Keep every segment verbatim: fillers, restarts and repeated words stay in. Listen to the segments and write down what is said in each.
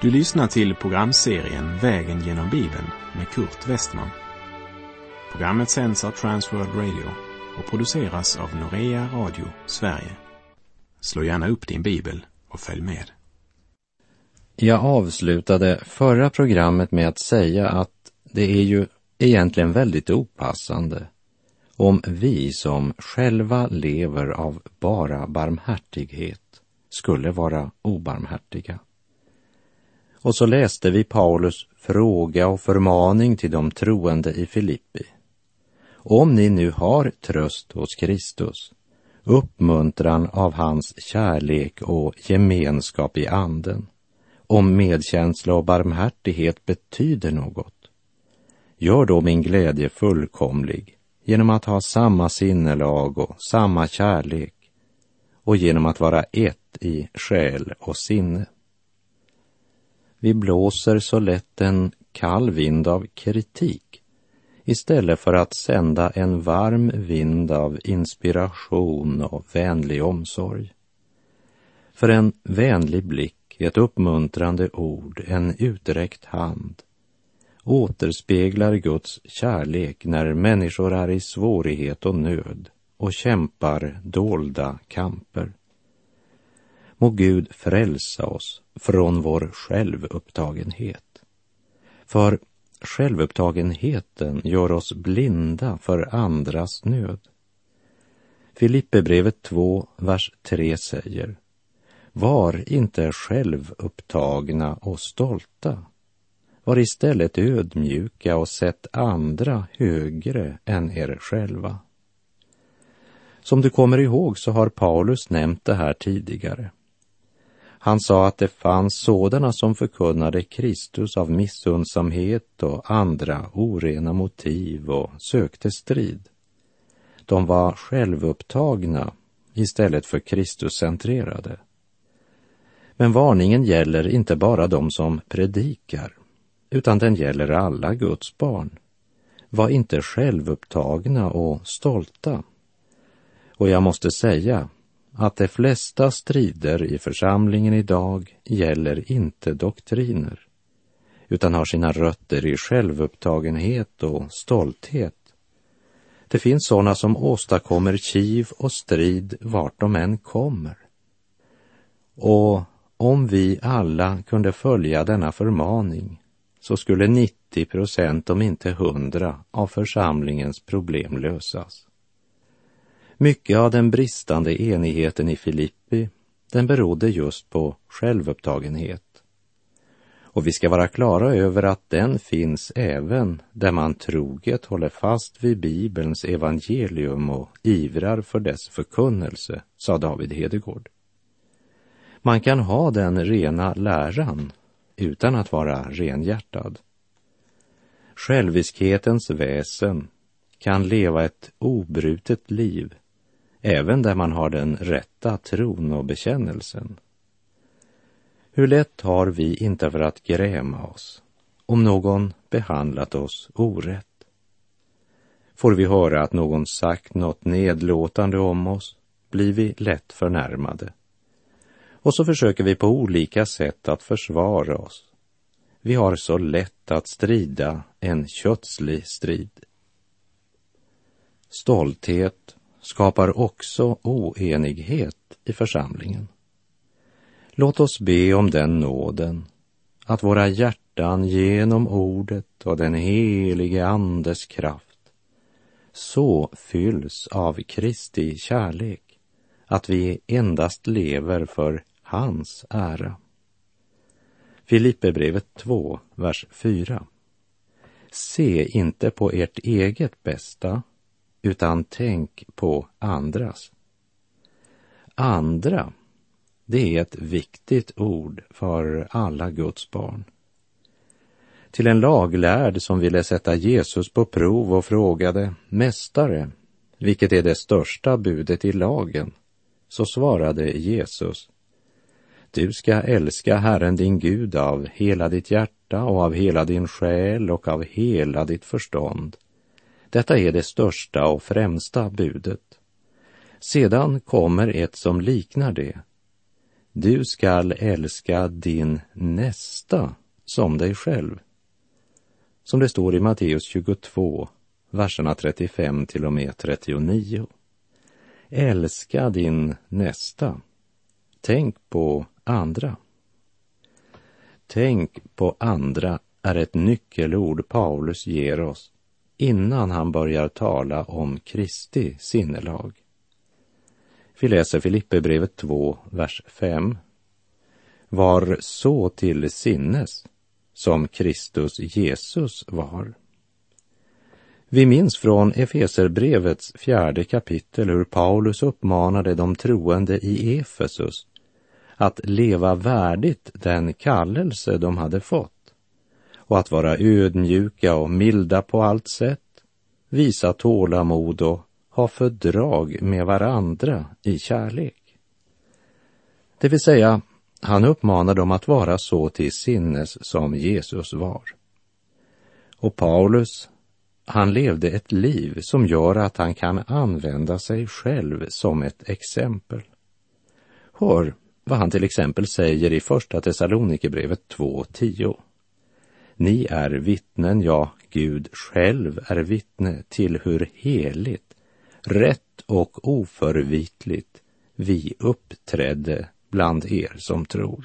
Du lyssnar till programserien Vägen genom Bibeln med Kurt Westman. Programmet sänds av Transworld Radio och produceras av Norea Radio Sverige. Slå gärna upp din bibel och följ med. Jag avslutade förra programmet med att säga att det är ju egentligen väldigt opassande om vi som själva lever av bara barmhärtighet skulle vara obarmhärtiga. Och så läste vi Paulus fråga och förmaning till de troende i Filippi. Om ni nu har tröst hos Kristus, uppmuntran av hans kärlek och gemenskap i anden, om medkänsla och barmhärtighet betyder något, gör då min glädje fullkomlig genom att ha samma sinnelag och samma kärlek och genom att vara ett i själ och sinne. Vi blåser så lätt en kall vind av kritik istället för att sända en varm vind av inspiration och vänlig omsorg. För en vänlig blick, ett uppmuntrande ord, en uträckt hand återspeglar Guds kärlek när människor är i svårighet och nöd och kämpar dolda kamper. Må Gud frälsa oss från vår självupptagenhet. För självupptagenheten gör oss blinda för andras nöd. Filippibrevet två, vers tre säger: var inte självupptagna och stolta. Var istället ödmjuka och sätt andra högre än er själva. Som du kommer ihåg så har Paulus nämnt det här tidigare. Han sa att det fanns sådana som förkunnade Kristus av missundsamhet och andra orena motiv och sökte strid. De var självupptagna istället för Kristuscentrerade. Men varningen gäller inte bara de som predikar, utan den gäller alla Guds barn. Var inte självupptagna och stolta. Och jag måste säga att de flesta strider i församlingen idag gäller inte doktriner, utan har sina rötter i självupptagenhet och stolthet. Det finns sådana som åstadkommer kiv och strid vart de än kommer. Och om vi alla kunde följa denna förmaning så skulle nittio procent, om inte hundra, av församlingens problem lösas. Mycket av den bristande enigheten i Filippi, den berodde just på självupptagenhet. Och vi ska vara klara över att den finns även där man troget håller fast vid Bibelns evangelium och ivrar för dess förkunnelse, sa David Hedegård. Man kan ha den rena läran utan att vara renhjärtad. Själviskhetens väsen kan leva ett obrutet liv även där man har den rätta tron och bekännelsen. Hur lätt har vi inte för att gräma oss om någon behandlat oss orätt? Får vi höra att någon sagt något nedlåtande om oss, blir vi lätt förnärmade. Och så försöker vi på olika sätt att försvara oss. Vi har så lätt att strida en kötslig strid. Stolthet skapar också oenighet i församlingen. Låt oss be om den nåden att våra hjärtan genom ordet och den helige Andes kraft så fylls av Kristi kärlek att vi endast lever för hans ära. Filippibrevet två, vers fyra. Se inte på ert eget bästa, utan tänk på andras. Andra, det är ett viktigt ord för alla Guds barn. Till en laglärd som ville sätta Jesus på prov och frågade: Mästare, vilket är det största budet i lagen? Så svarade Jesus: Du ska älska Herren din Gud av hela ditt hjärta och av hela din själ och av hela ditt förstånd. Detta är det största och främsta budet. Sedan kommer ett som liknar det. du skall älska din nästa som dig själv. Som det står i Matteus tjugotvå, verserna trettiofem till och med trettionio. Älska din nästa. Tänk på andra. Tänk på andra är ett nyckelord Paulus ger oss innan han börjar tala om Kristi sinnelag. Vi läser Filipperbrevet två, vers fem. Var så till sinnes som Kristus Jesus var. Vi minns från Efeserbrevets fjärde kapitel hur Paulus uppmanade de troende i Efesus att leva värdigt den kallelse de hade fått och att vara ödmjuka och milda på allt sätt, visa tålamod och ha fördrag med varandra i kärlek. Det vill säga, han uppmanar dem att vara så till sinnes som Jesus var. Och Paulus, han levde ett liv som gör att han kan använda sig själv som ett exempel. Hör vad han till exempel säger i första Thessalonikerbrevet två tio. Ni är vittnen, ja, Gud själv är vittne till hur heligt, rätt och oförvitligt vi uppträdde bland er som tror.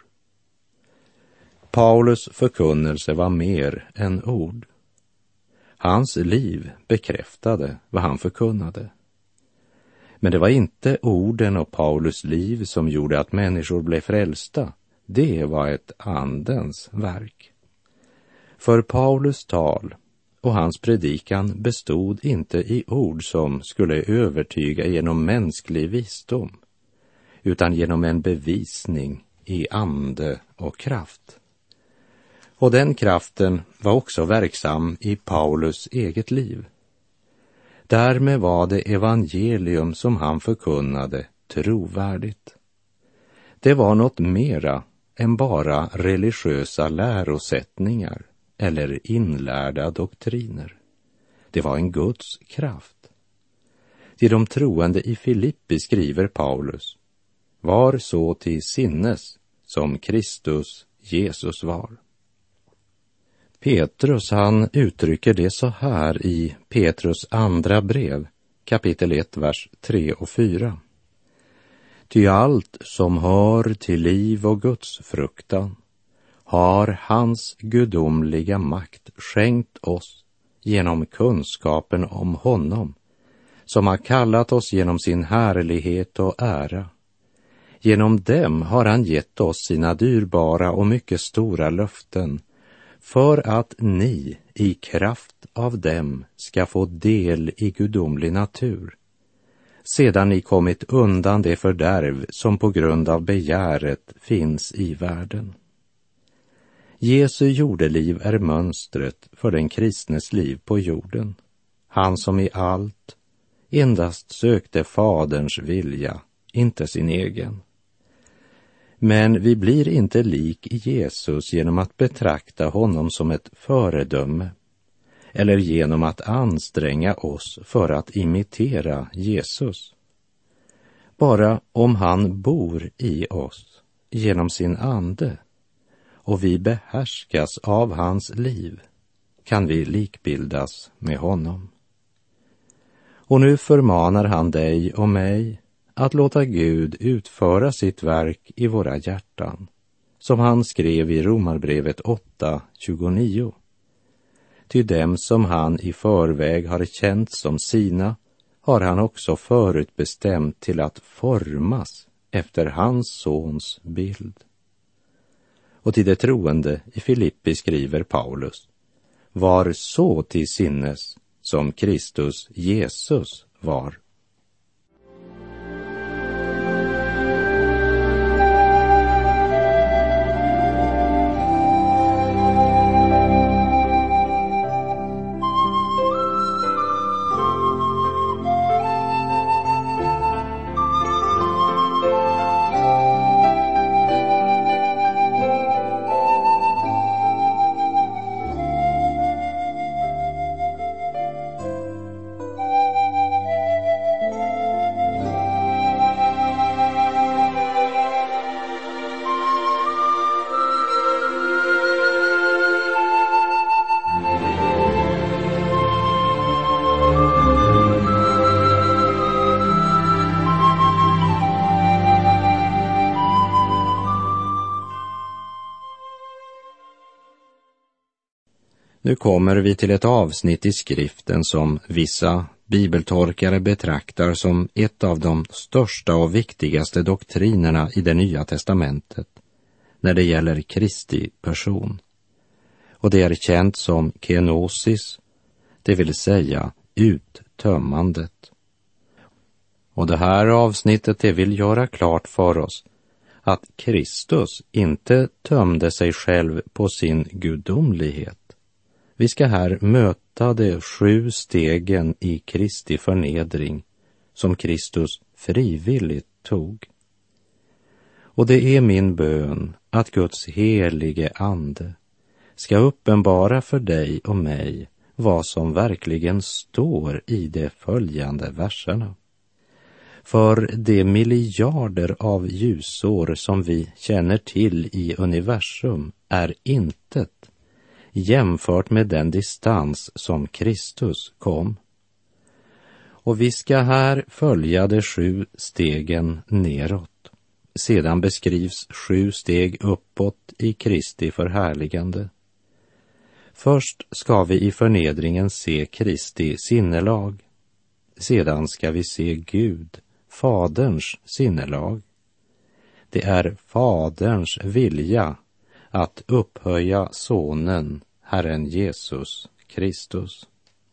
Paulus förkunnelse var mer än ord. Hans liv bekräftade vad han förkunnade. Men det var inte orden och Paulus liv som gjorde att människor blev frälsta. Det var ett andens verk. För Paulus tal och hans predikan bestod inte i ord som skulle övertyga genom mänsklig visdom, utan genom en bevisning i ande och kraft. Och den kraften var också verksam i Paulus eget liv. Därmed var det evangelium som han förkunnade trovärdigt. Det var något mera än bara religiösa lärosättningar eller inlärda doktriner. Det var en Guds kraft. Till de troende i Filippi skriver Paulus: var så till sinnes som Kristus Jesus var. Petrus, han uttrycker det så här i Petrus andra brev, kapitel ett, vers tre och fyra. Ty allt som hör till liv och Guds fruktan har hans gudomliga makt skänkt oss genom kunskapen om honom, som har kallat oss genom sin härlighet och ära. Genom dem har han gett oss sina dyrbara och mycket stora löften, för att ni i kraft av dem ska få del i gudomlig natur, sedan ni kommit undan det fördärv som på grund av begäret finns i världen. Jesu jordeliv är mönstret för den kristnes liv på jorden. Han som i allt endast sökte Faderns vilja, inte sin egen. Men vi blir inte lik Jesus genom att betrakta honom som ett föredöme eller genom att anstränga oss för att imitera Jesus. Bara om han bor i oss genom sin ande och vi behärskas av hans liv kan vi likbildas med honom. Och nu förmanar han dig och mig att låta Gud utföra sitt verk i våra hjärtan, som han skrev i Romarbrevet åtta tjugonio. Ty dem som han i förväg har känt som sina har han också förutbestämt till att formas efter hans sons bild. Och till det troende i Filippi skriver Paulus: var så till sinnes som Kristus Jesus var. Nu kommer vi till ett avsnitt i skriften som vissa bibeltolkare betraktar som ett av de största och viktigaste doktrinerna i det Nya testamentet när det gäller Kristi person. Och det är känt som kenosis, det vill säga uttömmandet. Och det här avsnittet det vill göra klart för oss att Kristus inte tömde sig själv på sin gudomlighet. Vi ska här möta de sju stegen i Kristi förnedring som Kristus frivilligt tog. Och det är min bön att Guds helige ande ska uppenbara för dig och mig vad som verkligen står i de följande verserna. För de miljarder av ljusår som vi känner till i universum är intet jämfört med den distans som Kristus kom. Och vi ska här följa de sju stegen neråt. Sedan beskrivs sju steg uppåt i Kristi förhärligande. Först ska vi i förnedringen se Kristi sinnelag. Sedan ska vi se Gud, Faderns sinnelag. Det är Faderns vilja att upphöja Sonen, Herren Jesus Kristus.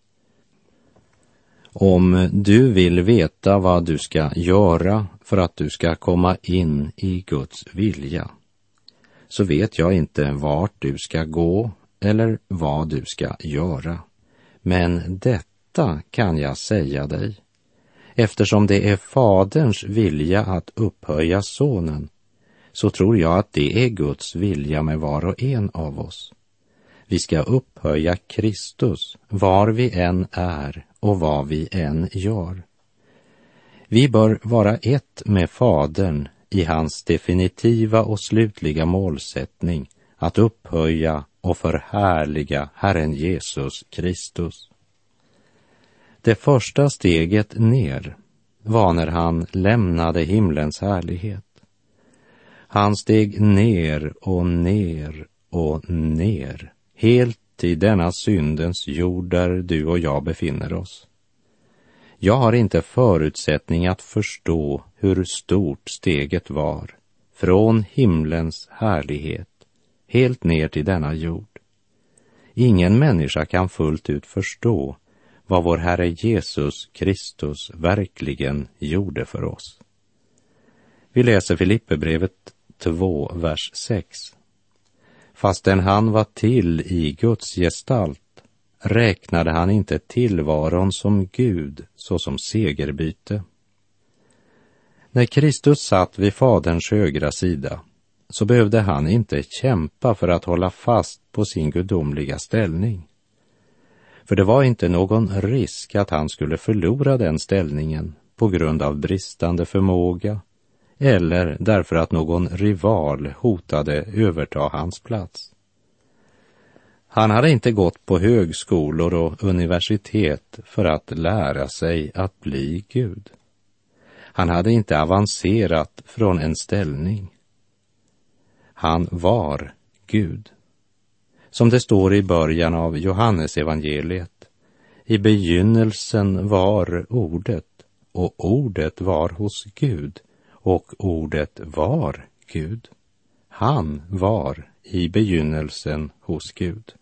Om du vill veta vad du ska göra för att du ska komma in i Guds vilja, så vet jag inte vart du ska gå eller vad du ska göra. Men detta kan jag säga dig. Eftersom det är Faderns vilja att upphöja Sonen, så tror jag att det är Guds vilja med var och en av oss. Vi ska upphöja Kristus var vi än är och vad vi än gör. Vi bör vara ett med Fadern i hans definitiva och slutliga målsättning att upphöja och förhärliga Herren Jesus Kristus. Det första steget ner var när han lämnade himlens härlighet. Han steg ner och ner och ner, helt i denna syndens jord där du och jag befinner oss. Jag har inte förutsättning att förstå hur stort steget var, från himlens härlighet, helt ner till denna jord. Ingen människa kan fullt ut förstå vad vår Herre Jesus Kristus verkligen gjorde för oss. Vi läser Filipperbrevet två, vers sex. Fastän han var till i Guds gestalt räknade han inte tillvaron som Gud såsom segerbyte. När Kristus satt vid Faderns högra sida så behövde han inte kämpa för att hålla fast på sin gudomliga ställning. För det var inte någon risk att han skulle förlora den ställningen på grund av bristande förmåga eller därför att någon rival hotade överta hans plats. Han hade inte gått på högskolor och universitet för att lära sig att bli Gud. Han hade inte avancerat från en ställning. Han var Gud. Som det står i början av Johannes evangeliet: i begynnelsen var ordet, och ordet var hos Gud, och ordet var Gud. Han var i begynnelsen hos Gud.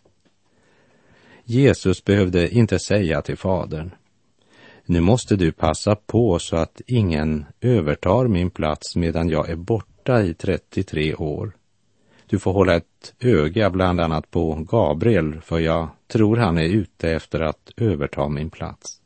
Jesus behövde inte säga till Fadern: nu måste du passa på så att ingen övertar min plats medan jag är borta i trettiotre år. Du får hålla ett öga bland annat på Gabriel, för jag tror han är ute efter att överta min plats.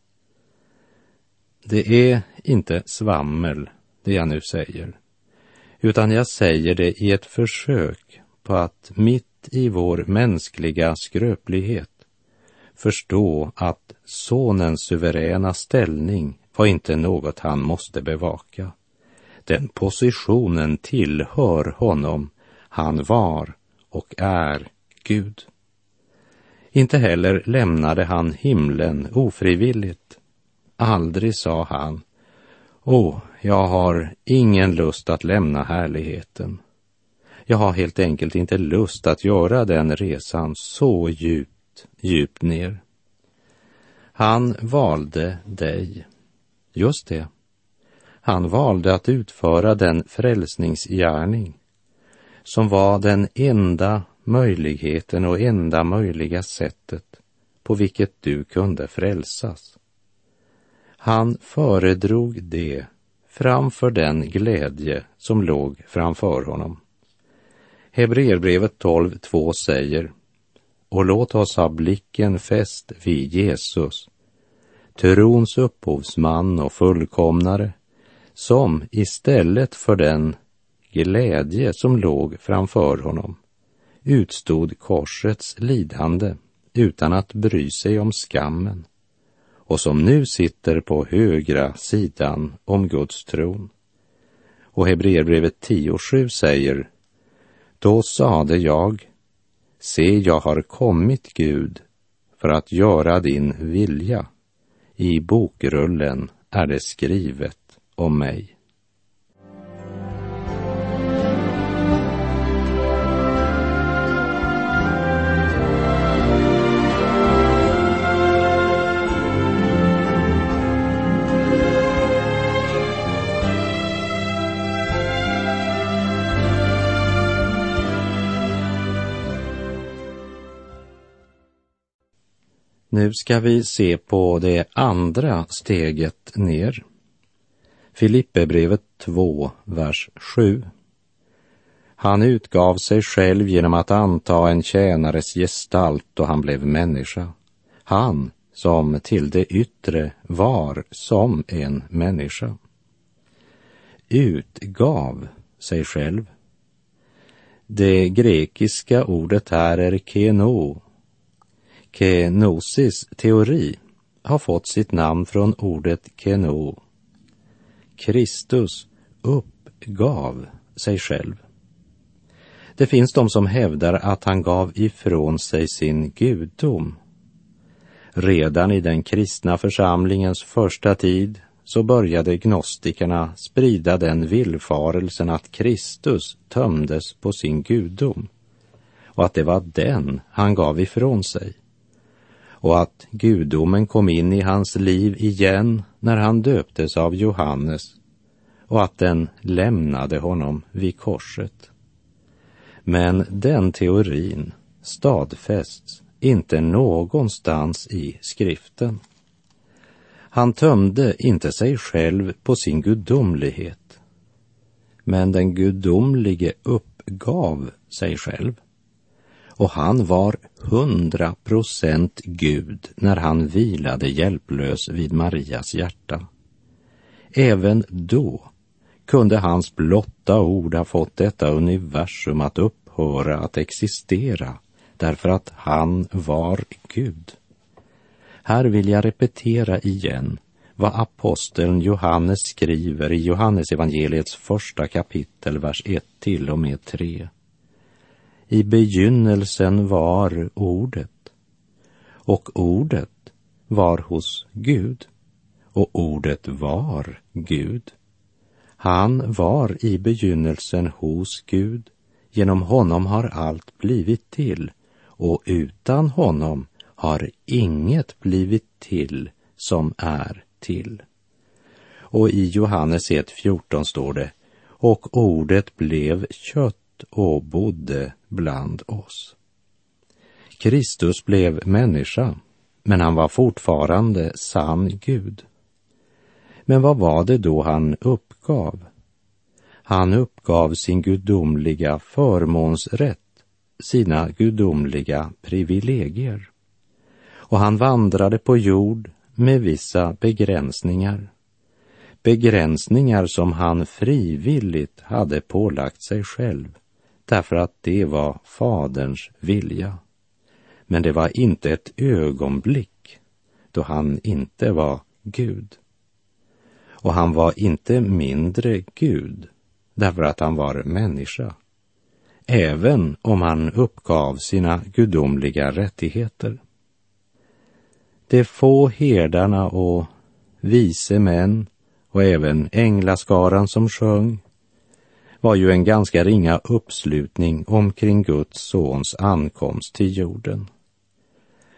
Det är inte svammel det jag nu säger, utan jag säger det i ett försök på att mitt i vår mänskliga skröplighet förstå att sonens suveräna ställning var inte något han måste bevaka. Den positionen tillhör honom. Han var och är Gud. Inte heller lämnade han himlen ofrivilligt. Aldrig sa han: åh, jag har ingen lust att lämna härligheten. Jag har helt enkelt inte lust att göra den resan så djupt djupt, djupt ner. Han valde dig. Just det. Han valde att utföra den frälsningsgärning som var den enda möjligheten och enda möjliga sättet på vilket du kunde frälsas. Han föredrog det framför den glädje som låg framför honom. Hebreerbrevet tolv två säger: och låt oss ha blicken fäst vid Jesus, trons upphovsman och fullkomnare, som istället för den glädje som låg framför honom utstod korsets lidande utan att bry sig om skammen, och som nu sitter på högra sidan om Guds tron. Och Hebreerbrevet tio sju säger: då sade jag, se, jag har kommit, Gud, för att göra din vilja. I bokrullen är det skrivet om mig. Nu ska vi se på det andra steget ner. Filipperbrevet två, vers sju. Han utgav sig själv genom att anta en tjänares gestalt och han blev människa. Han som till det yttre var som en människa. Utgav sig själv. Det grekiska ordet här är keno. Kenosis teori har fått sitt namn från ordet keno. Kristus uppgav sig själv. Det finns de som hävdar att han gav ifrån sig sin gudom. Redan i den kristna församlingens första tid så började gnostikerna sprida den villfarelsen att Kristus tömdes på sin gudom och att det var den han gav ifrån sig. Och att gudomen kom in i hans liv igen när han döptes av Johannes och att den lämnade honom vid korset. Men den teorin stadfästs inte någonstans i skriften. Han tömde inte sig själv på sin gudomlighet, men den gudomlige uppgav sig själv. Och han var hundra procent Gud när han vilade hjälplös vid Marias hjärta. Även då kunde hans blotta ord ha fått detta universum att upphöra att existera, därför att han var Gud. Här vill jag repetera igen vad aposteln Johannes skriver i Johannes evangeliets första kapitel, vers ett till och med tre. I begynnelsen var ordet, och ordet var hos Gud, och ordet var Gud. Han var i begynnelsen hos Gud, genom honom har allt blivit till, och utan honom har inget blivit till som är till. Och i Johannes ett fjorton står det: och ordet blev kött och bodde bland oss. Kristus blev människa, men han var fortfarande sann Gud. Men vad var det då han uppgav? Han uppgav sin gudomliga förmånsrätt, sina gudomliga privilegier. Och han vandrade på jord med vissa begränsningar. Begränsningar som han frivilligt hade pålagt sig själv, därför att det var Faderns vilja. Men det var inte ett ögonblick då han inte var Gud. Och han var inte mindre Gud därför att han var människa, även om han uppgav sina gudomliga rättigheter. De få herdarna och vise män och även änglaskaran som sjöng var ju en ganska ringa uppslutning omkring Guds sons ankomst till jorden.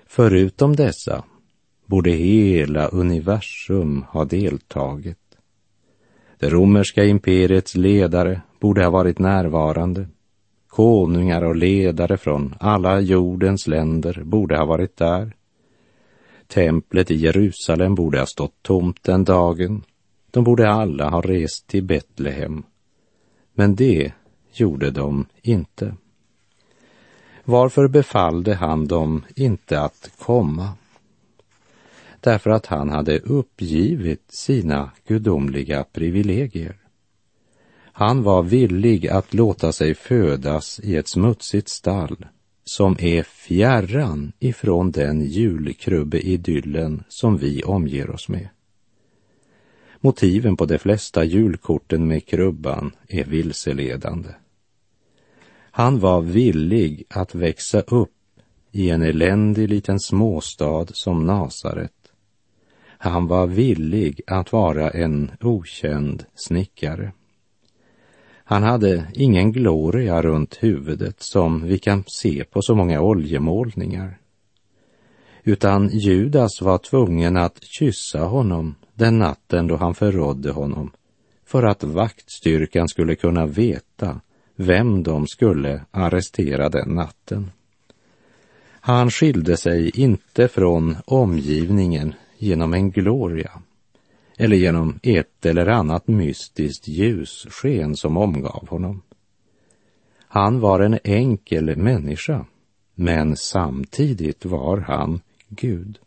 Förutom dessa borde hela universum ha deltagit. Det romerska imperiets ledare borde ha varit närvarande. Konungar och ledare från alla jordens länder borde ha varit där. Templet i Jerusalem borde ha stått tomt den dagen. De borde alla ha rest till Betlehem. Men det gjorde de inte. Varför befallde han dem inte att komma? Därför att han hade uppgivit sina gudomliga privilegier. Han var villig att låta sig födas i ett smutsigt stall som är fjärran ifrån den julkrubbeidyllen som vi omger oss med. Motiven på de flesta julkorten med krubban är vilseledande. Han var villig att växa upp i en eländig liten småstad som Nasaret. Han var villig att vara en okänd snickare. Han hade ingen gloria runt huvudet som vi kan se på så många oljemålningar. Utan Judas var tvungen att kyssa honom den natten då han förrådde honom, för att vaktstyrkan skulle kunna veta vem de skulle arrestera den natten. Han skilde sig inte från omgivningen genom en gloria eller genom ett eller annat mystiskt ljussken som omgav honom. Han var en enkel människa, men samtidigt var han Gud.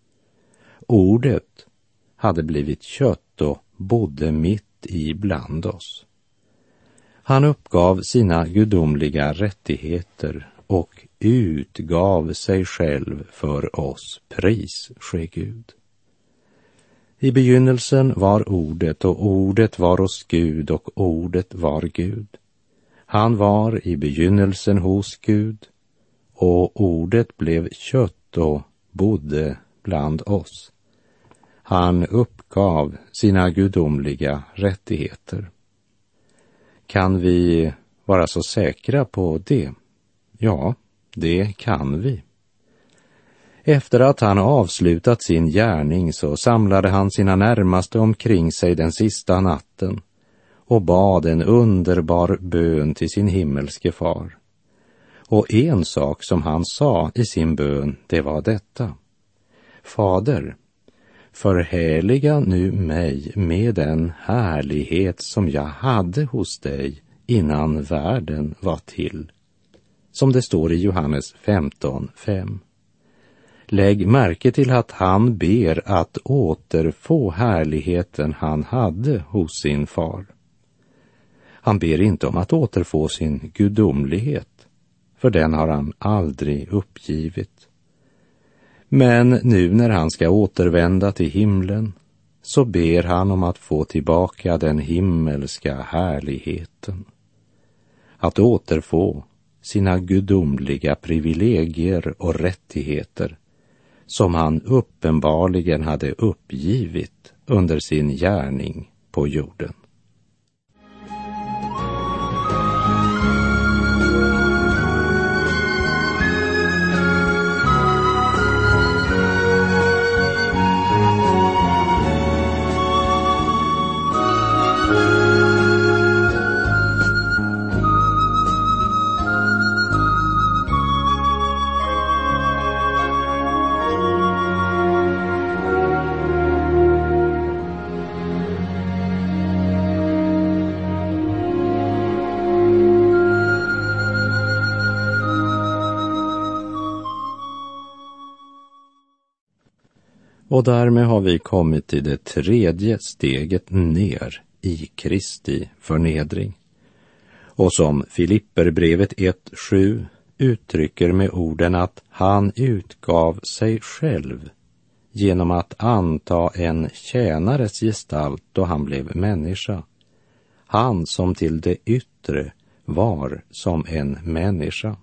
Ordet hade blivit kött och bodde mitt i bland oss. Han uppgav sina gudomliga rättigheter och utgav sig själv för oss, pris ske Gud. I begynnelsen var ordet, och ordet var hos Gud, och ordet var Gud. Han var i begynnelsen hos Gud, och ordet blev kött och bodde bland oss. Han uppgav sina gudomliga rättigheter. Kan vi vara så säkra på det? Ja, det kan vi. Efter att han avslutat sin gärning så samlade han sina närmaste omkring sig den sista natten och bad en underbar bön till sin himmelske far. Och en sak som han sa i sin bön, det var detta: Fader, förhärliga nu mig med den härlighet som jag hade hos dig innan världen var till. Som det står i Johannes femton fem. Lägg märke till att han ber att återfå härligheten han hade hos sin far. Han ber inte om att återfå sin gudomlighet, för den har han aldrig uppgivit. Men nu när han ska återvända till himlen så ber han om att få tillbaka den himmelska härligheten. Att återfå sina gudomliga privilegier och rättigheter som han uppenbarligen hade uppgivit under sin gärning på jorden. Och därmed har vi kommit till det tredje steget ner i Kristi förnedring. Och som Filipperbrevet ett sju uttrycker med orden att han utgav sig själv genom att anta en tjänares gestalt då han blev människa. Han som till det yttre var som en människa.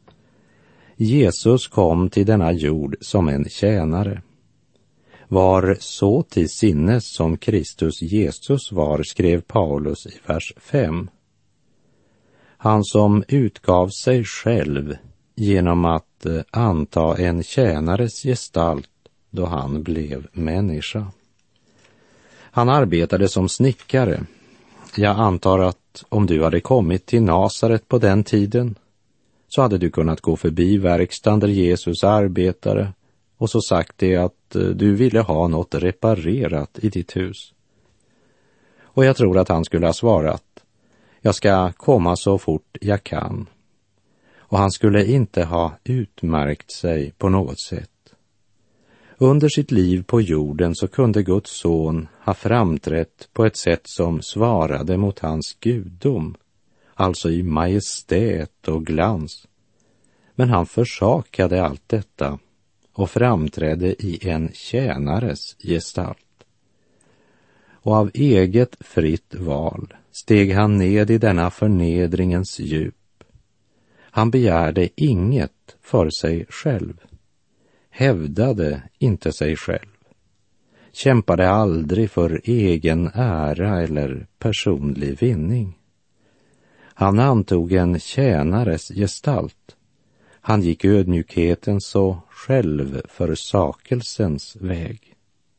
Jesus kom till denna jord som en tjänare. Var så till sinnes som Kristus Jesus var, skrev Paulus i vers fem. Han som utgav sig själv genom att anta en tjänares gestalt då han blev människa. Han arbetade som snickare. Jag antar att om du hade kommit till Nasaret på den tiden så hade du kunnat gå förbi verkstaden där Jesus arbetade och så sagt det att du ville ha något reparerat i ditt hus. Och jag tror att han skulle ha svarat: jag ska komma så fort jag kan. Och han skulle inte ha utmärkt sig på något sätt. Under sitt liv på jorden så kunde Guds son ha framträtt på ett sätt som svarade mot hans gudom, alltså i majestät och glans. Men han försakade allt detta och framträdde i en tjänares gestalt. Och av eget fritt val steg han ned i denna förnedringens djup. Han begärde inget för sig själv, hävdade inte sig själv, kämpade aldrig för egen ära eller personlig vinning. Han antog en tjänares gestalt. Han gick ödmjukhetens och självförsakelsens väg.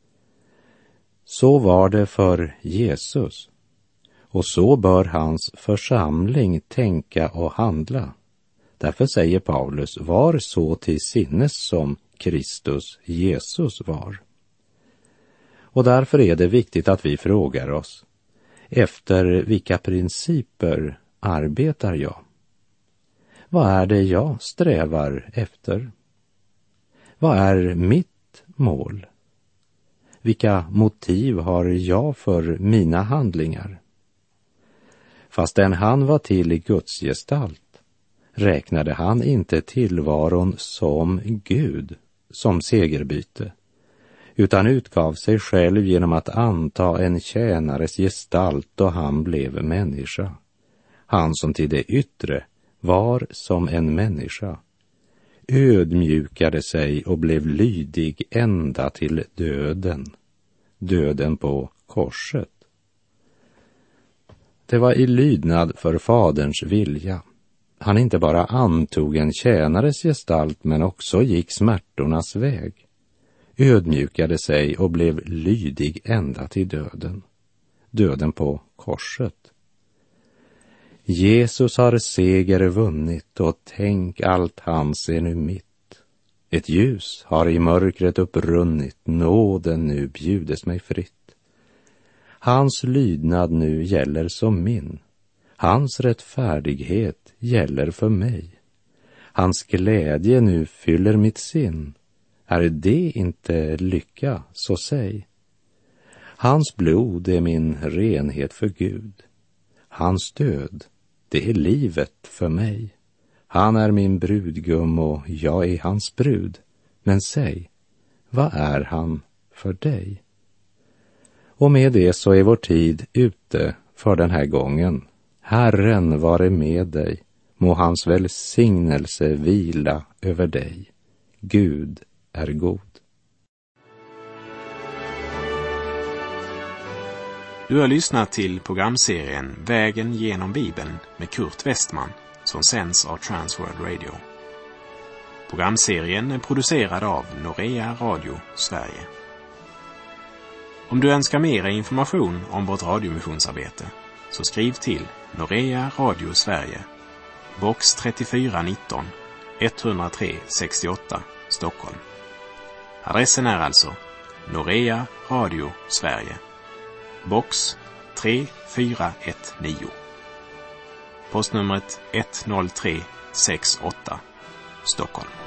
Så var det för Jesus, och så bör hans församling tänka och handla. Därför säger Paulus: var så till sinnes som Kristus Jesus var. Och därför är det viktigt att vi frågar oss: efter vilka principer arbetar jag? Vad är det jag strävar efter? Vad är mitt mål? Vilka motiv har jag för mina handlingar? Fastän han var till i Guds gestalt räknade han inte tillvaron som Gud, som segerbyte, utan utgav sig själv genom att anta en tjänares gestalt då han blev människa. Han som till det yttre var som en människa, ödmjukade sig och blev lydig ända till döden, döden på korset. Det var i lydnad för faderns vilja. Han inte bara antog en tjänares gestalt men också gick smärtornas väg, ödmjukade sig och blev lydig ända till döden, döden på korset. Jesus har seger vunnit och tänk, allt hans är nu mitt. Ett ljus har i mörkret upprunnit, nåden nu bjudes mig fritt. Hans lydnad nu gäller som min, hans rättfärdighet gäller för mig. Hans glädje nu fyller mitt sinn, är det inte lycka, så säg. Hans blod är min renhet för Gud, hans död, det är livet för mig. Han är min brudgum och jag är hans brud. Men säg, vad är han för dig? Och med det så är vår tid ute för den här gången. Herren vare med dig, må hans välsignelse vila över dig. Gud är god. Du har lyssnat till programserien Vägen genom Bibeln med Kurt Westman som sänds av Transworld Radio. Programserien är producerad av Norea Radio Sverige. Om du önskar mer information om vårt radiomissionsarbete så skriv till Norea Radio Sverige, box trettiofyra nitton, etthundratre sextioåtta, Stockholm. Adressen är alltså Norea Radio Sverige, box tre fyra ett nio. Postnumret ett noll tre sex åtta, Stockholm.